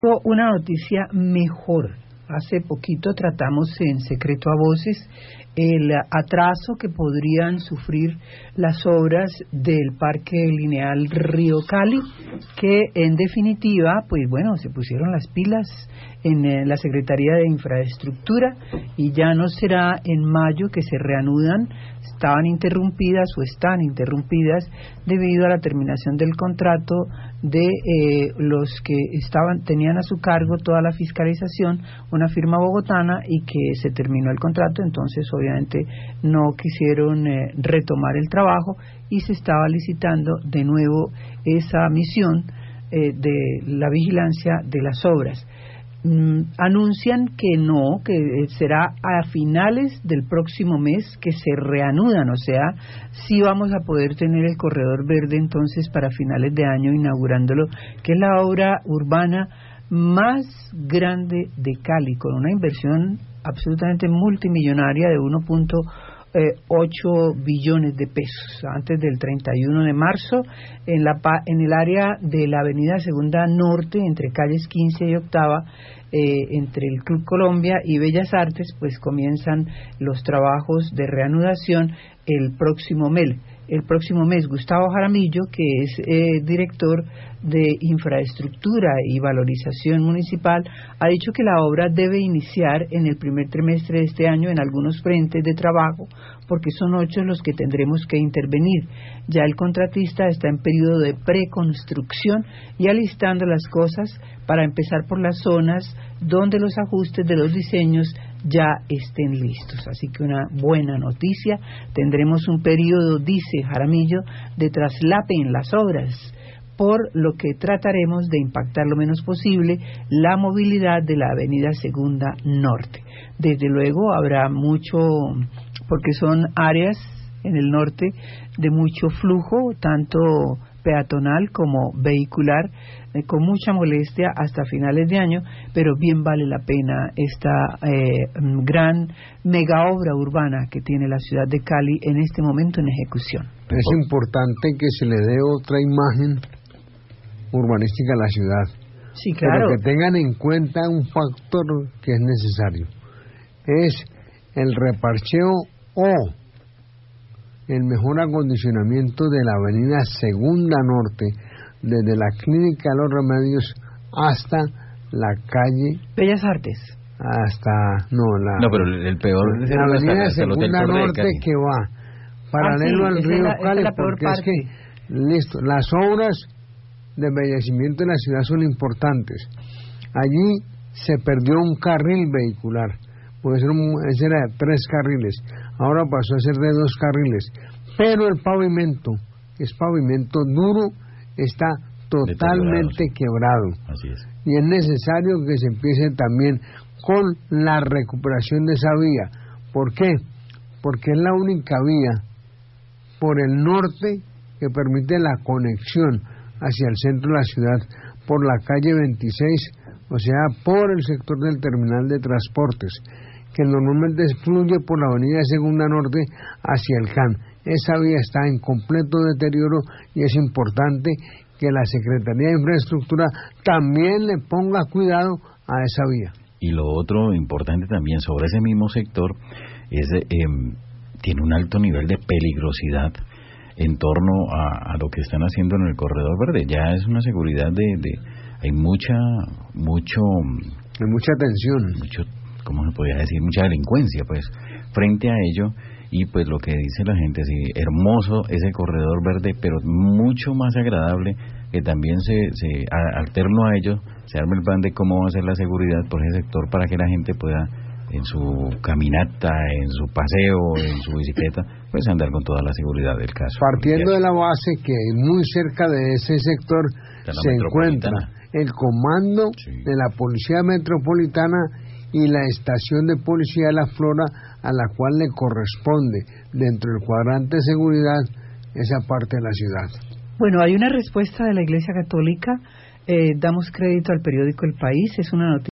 Una noticia mejor. Hace poquito tratamos en secreto a voces el atraso que podrían sufrir las obras del Parque Lineal Río Cali, que en definitiva, pues bueno, se pusieron las pilas en la Secretaría de Infraestructura y ya no será en mayo que se reanudan. Estaban interrumpidas o están interrumpidas debido a la terminación del contrato de los que tenían a su cargo toda la fiscalización, una firma bogotana, y que se terminó el contrato. Entonces obviamente no quisieron retomar el trabajo y se estaba licitando de nuevo esa misión de la vigilancia de las obras. Anuncian que no, que será a finales del próximo mes que se reanudan, o sea, sí vamos a poder tener el corredor verde entonces para finales de año, inaugurándolo, que es la obra urbana más grande de Cali, con una inversión absolutamente multimillonaria de 1.8 billones de pesos, antes del 31 de marzo, en el área de la avenida Segunda Norte, entre calles 15 y Octava, entre el Club Colombia y Bellas Artes, pues comienzan los trabajos de reanudación el próximo mes. Gustavo Jaramillo, que es director de Infraestructura y Valorización Municipal, ha dicho que la obra debe iniciar en el primer trimestre de este año en algunos frentes de trabajo, porque son 8 los que tendremos que intervenir. Ya el contratista está en periodo de preconstrucción y alistando las cosas para empezar por las zonas donde los ajustes de los diseños ya estén listos. Así que una buena noticia, tendremos un periodo, dice Jaramillo, de traslape en las obras, por lo que trataremos de impactar lo menos posible la movilidad de la avenida Segunda Norte. Desde luego habrá mucho, porque son áreas en el norte de mucho flujo, tanto peatonal como vehicular, con mucha molestia hasta finales de año, pero bien vale la pena esta gran mega obra urbana que tiene la ciudad de Cali en este momento en ejecución. Es importante que se le dé otra imagen urbanística a la ciudad. Sí, claro. Pero que tengan en cuenta un factor que es necesario. Es el reparcheo o el mejor acondicionamiento de la avenida Segunda Norte, desde la Clínica de los Remedios hasta la calle Bellas Artes. No, pero el peor es la avenida Segunda Norte, que va paralelo al río Cali, porque es que las obras de embellecimiento de la ciudad son importantes. Allí se perdió un carril vehicular, porque ese era de 3 carriles, ahora pasó a ser de 2 carriles, pero el pavimento es pavimento duro, está totalmente quebrado. Así es. Y es necesario que se empiece también con la recuperación de esa vía. ¿Por qué? Porque es la única vía por el norte que permite la conexión hacia el centro de la ciudad por la calle 26, o sea, por el sector del terminal de transportes, que normalmente fluye por la avenida Segunda Norte hacia el CAN. Esa vía está en completo deterioro y es importante que la Secretaría de Infraestructura también le ponga cuidado a esa vía. Y lo otro importante también sobre ese mismo sector es tiene un alto nivel de peligrosidad en torno a lo que están haciendo en el corredor verde. Ya es una seguridad hay mucha tensión, ¿cómo se podría decir? Mucha delincuencia, pues, frente a ello. Y pues lo que dice la gente, sí, hermoso ese corredor verde, pero mucho más agradable que también alterno a ello, se arme el plan de cómo va a ser la seguridad por ese sector para que la gente pueda, en su caminata, en su paseo, en su bicicleta, pues andar con toda la seguridad del caso. Partiendo de la base que muy cerca de ese sector se encuentra el comando de la Policía Metropolitana y la estación de policía de La Flora, a la cual le corresponde dentro del cuadrante de seguridad esa parte de la ciudad. Bueno, hay una respuesta de la Iglesia Católica, damos crédito al periódico El País, es una noticia